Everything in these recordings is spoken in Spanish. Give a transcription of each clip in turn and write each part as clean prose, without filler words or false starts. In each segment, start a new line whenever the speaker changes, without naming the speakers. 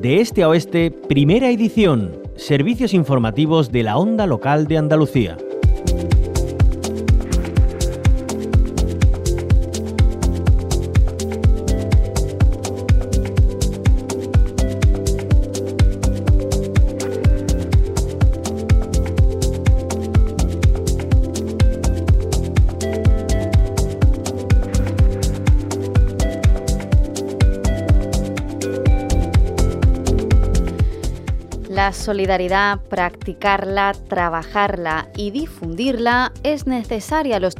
De este a oeste, primera edición. Servicios informativos de la Onda Local de Andalucía.
La solidaridad, practicarla, trabajarla y difundirla es necesaria los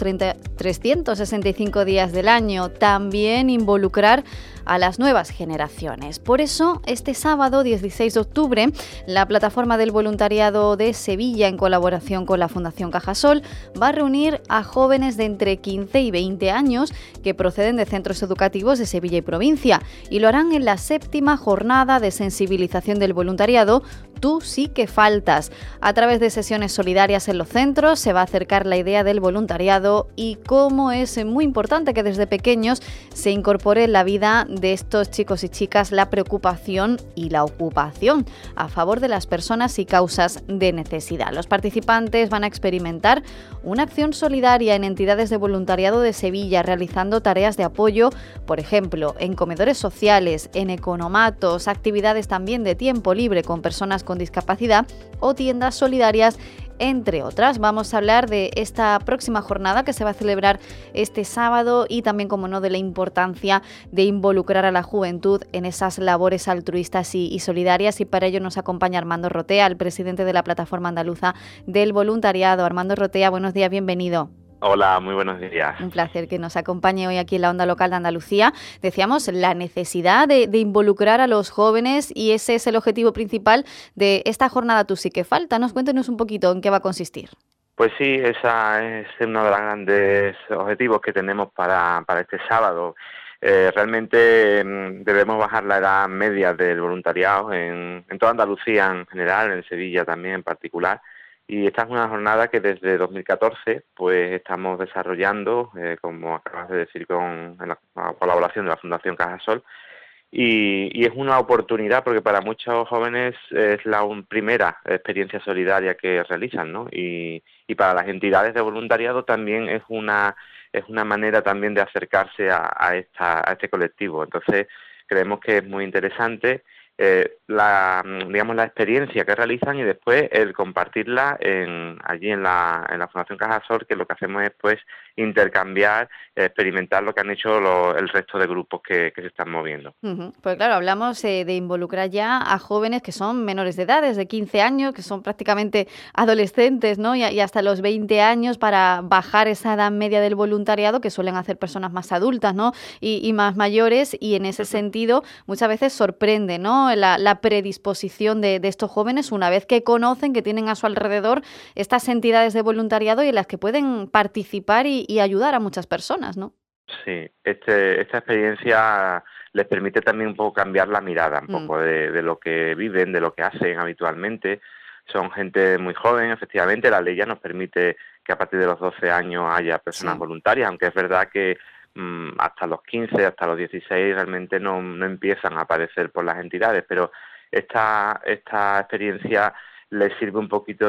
365 días del año. También involucrar a las nuevas generaciones. Por eso, este sábado 16 de octubre, la plataforma del voluntariado de Sevilla, en colaboración con la Fundación Cajasol, va a reunir a jóvenes de entre 15 y 20 años que proceden de centros educativos de Sevilla y provincia, y lo harán en la 7ª jornada de sensibilización del voluntariado Tú sí que faltas. A través de sesiones solidarias en los centros se va a acercar la idea del voluntariado y cómo es muy importante que desde pequeños se incorpore en la vida de estos chicos y chicas la preocupación y la ocupación a favor de las personas y causas de necesidad. Los participantes van a experimentar una acción solidaria en entidades de voluntariado de Sevilla, realizando tareas de apoyo, por ejemplo, en comedores sociales, en economatos, actividades también de tiempo libre con personas con discapacidad o tiendas solidarias, entre otras. Vamos a hablar de esta próxima jornada que se va a celebrar este sábado y también, como no, de la importancia de involucrar a la juventud en esas labores altruistas y solidarias, y para ello nos acompaña Armando Rotea, el presidente de la Plataforma Andaluza del Voluntariado. Armando Rotea, buenos días, bienvenido.
Hola, muy buenos días.
Un placer que nos acompañe hoy aquí en la Onda Local de Andalucía. Decíamos la necesidad de involucrar a los jóvenes, y ese es el objetivo principal de esta jornada Tú sí que faltas. Cuéntenos un poquito en qué va a consistir.
Pues sí, esa es uno de los grandes objetivos que tenemos para este sábado. Realmente debemos bajar la edad media del voluntariado en toda Andalucía en general, en Sevilla también en particular. Y esta es una jornada que desde 2014 pues estamos desarrollando, como acabas de decir, con la colaboración de la Fundación Cajasol, y es una oportunidad porque para muchos jóvenes es la primera experiencia solidaria que realizan, ¿no? Y para las entidades de voluntariado también es una manera también de acercarse a este colectivo. Entonces creemos que es muy interesante la experiencia que realizan y después el compartirla allí en la Fundación Cajasol, que lo que hacemos es pues intercambiar, experimentar lo que han hecho el resto de grupos que se están moviendo.
Pues claro, hablamos de involucrar ya a jóvenes que son menores de edad, desde 15 años, que son prácticamente adolescentes, ¿no? Y hasta los 20 años, para bajar esa edad media del voluntariado que suelen hacer personas más adultas, ¿no? Y más mayores, y en ese sentido muchas veces sorprende, ¿no? La predisposición de estos jóvenes una vez que conocen que tienen a su alrededor estas entidades de voluntariado y en las que pueden participar y ayudar a muchas personas, ¿no?
Sí, esta experiencia les permite también un poco cambiar la mirada, un poco de lo que viven, de lo que hacen habitualmente. Son gente muy joven, efectivamente. La ley ya nos permite que a partir de los 12 años haya personas voluntarias, aunque es verdad que hasta los 15, hasta los 16 realmente no empiezan a aparecer por las entidades, pero esta experiencia les sirve un poquito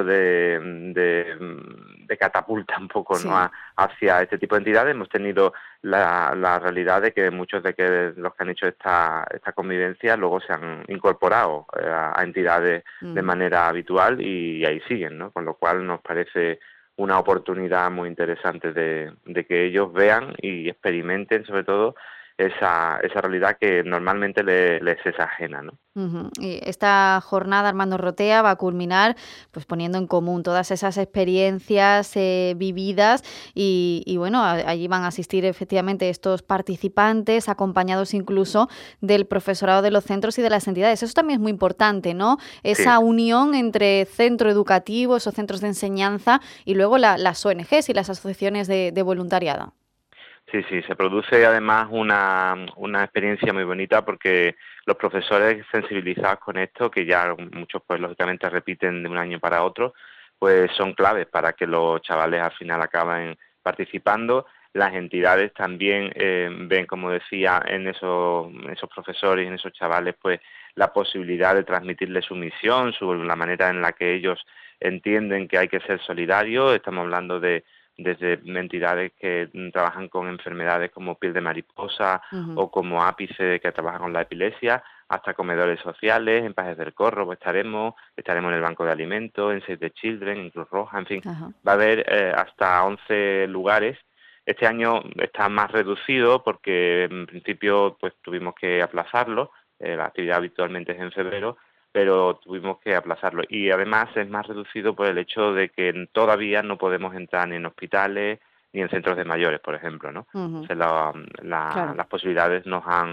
de catapulta un poco, sí, ¿no? Hacia este tipo de entidades. Hemos tenido la realidad de que muchos de los que han hecho esta convivencia luego se han incorporado a entidades de manera habitual y ahí siguen, ¿no? Con lo cual nos parece una oportunidad muy interesante de que ellos vean y experimenten sobre todo esa realidad que normalmente les es ajena, ¿no?
Y esta jornada, Armando Rotea, va a culminar pues poniendo en común todas esas experiencias vividas y bueno, allí van a asistir efectivamente estos participantes, acompañados incluso del profesorado de los centros y de las entidades. Eso también es muy importante, ¿no? Esa unión entre centro educativo, esos centros de enseñanza y luego las ONGs y las asociaciones de voluntariado.
Sí, se produce además una experiencia muy bonita porque los profesores sensibilizados con esto, que ya muchos pues lógicamente repiten de un año para otro, pues son claves para que los chavales al final acaben participando. las entidades también ven, como decía, en esos profesores, en esos chavales, pues la posibilidad de transmitirles su misión, la manera en la que ellos entienden que hay que ser solidarios. Estamos hablando desde entidades que trabajan con enfermedades como piel de mariposa o como ápice, que trabajan con la epilepsia, hasta comedores sociales. En Pajes del Corro pues estaremos en el Banco de Alimentos, en Save the Children, en Cruz Roja, en fin. Va a haber hasta 11 lugares. Este año está más reducido porque en principio pues tuvimos que aplazarlo. La actividad habitualmente es en febrero, pero tuvimos que aplazarlo. Y además es más reducido por el hecho de que todavía no podemos entrar ni en hospitales ni en centros de mayores, por ejemplo, ¿no? O sea,
Claro.
las posibilidades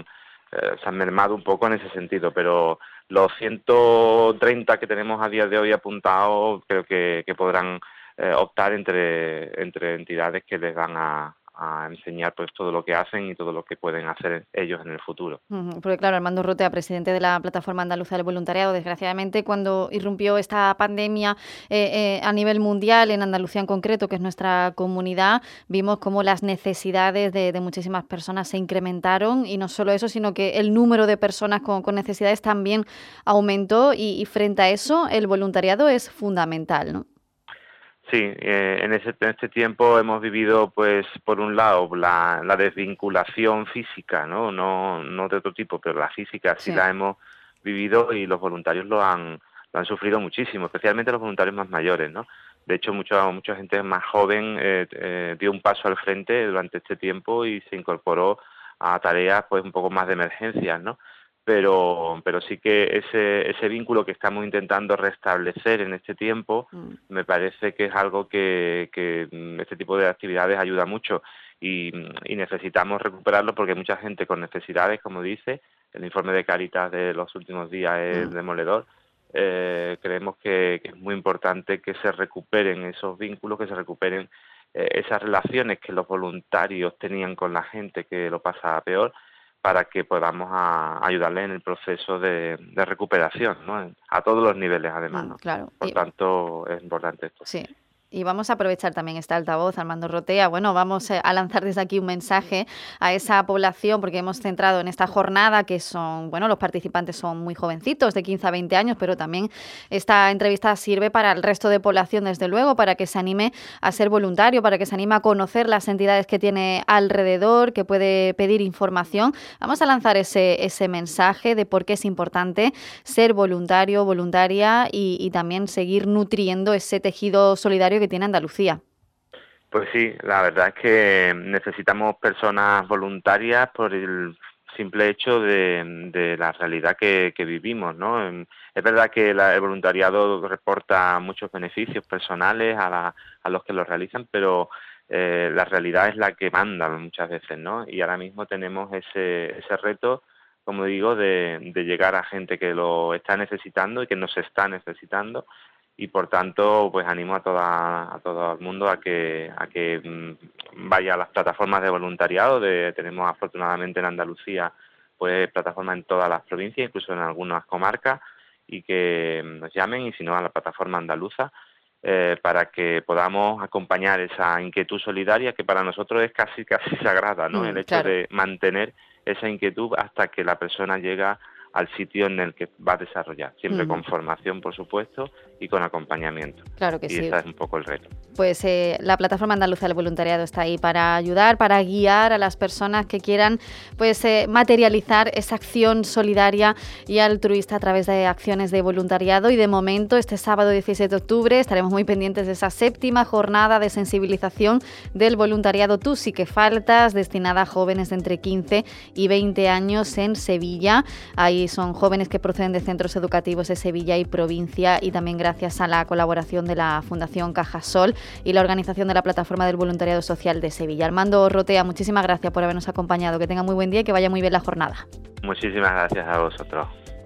se han mermado un poco en ese sentido, pero los 130 que tenemos a día de hoy apuntados creo que podrán optar entre entidades que les van a enseñar pues todo lo que hacen y todo lo que pueden hacer ellos en el futuro.
Porque claro, Armando Rotea, presidente de la Plataforma Andaluza del Voluntariado, desgraciadamente cuando irrumpió esta pandemia a nivel mundial, en Andalucía en concreto, que es nuestra comunidad, vimos cómo las necesidades de muchísimas personas se incrementaron, y no solo eso, sino que el número de personas con necesidades también aumentó, y frente a eso el voluntariado es fundamental, ¿no?
Sí, en este tiempo hemos vivido, pues, por un lado, la desvinculación física, no de otro tipo, pero la física sí la hemos vivido, y los voluntarios lo han sufrido muchísimo, especialmente los voluntarios más mayores, ¿no? De hecho, mucha gente más joven dio un paso al frente durante este tiempo y se incorporó a tareas, pues, un poco más de emergencias, ¿no? Pero sí que ese vínculo que estamos intentando restablecer en este tiempo, me parece que es algo que este tipo de actividades ayuda mucho, y necesitamos recuperarlo, porque hay mucha gente con necesidades, como dice el informe de Cáritas de los últimos días, es demoledor. Creemos que es muy importante que se recuperen esos vínculos, que se recuperen esas relaciones que los voluntarios tenían con la gente que lo pasa peor, para que podamos ayudarle en el proceso de recuperación, ¿no? A todos los niveles, además, ¿no?
Claro.
Por tanto, es importante esto.
Sí. Y vamos a aprovechar también esta altavoz, Armando Rotea. Bueno, vamos a lanzar desde aquí un mensaje a esa población, porque hemos centrado en esta jornada que los participantes son muy jovencitos, de 15 a 20 años, pero también esta entrevista sirve para el resto de población, desde luego, para que se anime a ser voluntario, para que se anime a conocer las entidades que tiene alrededor, que puede pedir información. Vamos a lanzar ese mensaje de por qué es importante ser voluntario, voluntaria, y también seguir nutriendo ese tejido solidario que tiene Andalucía.
Pues sí, la verdad es que necesitamos personas voluntarias por el simple hecho de la realidad que vivimos, ¿no? Es verdad que el voluntariado reporta muchos beneficios personales a los que lo realizan, pero la realidad es la que manda muchas veces, ¿no? Y ahora mismo tenemos ese reto, como digo, de llegar a gente que lo está necesitando y que nos está necesitando. Y por tanto, pues animo a todo el mundo a que vaya a las plataformas de voluntariado. Tenemos afortunadamente en Andalucía pues plataformas en todas las provincias, incluso en algunas comarcas, y que nos llamen, y si no, a la plataforma andaluza, para que podamos acompañar esa inquietud solidaria, que para nosotros es casi sagrada, ¿no? El hecho de mantener esa inquietud hasta que la persona llega al sitio en el que va a desarrollar, siempre con formación, por supuesto, y con acompañamiento.
Claro que sí.
Y ese es un poco el reto.
Pues la Plataforma Andaluza del Voluntariado está ahí para ayudar, para guiar a las personas que quieran materializar esa acción solidaria y altruista a través de acciones de voluntariado. Y de momento, este sábado 17 de octubre, estaremos muy pendientes de esa 7ª jornada de sensibilización del voluntariado Tú sí que faltas, destinada a jóvenes de entre 15 y 20 años en Sevilla. Ahí son jóvenes que proceden de centros educativos de Sevilla y provincia, y también gracias a la colaboración de la Fundación Cajasol y la organización de la Plataforma del Voluntariado Social de Sevilla. Armando Rotea, muchísimas gracias por habernos acompañado. Que tenga muy buen día y que vaya muy bien la jornada.
Muchísimas gracias a vosotros.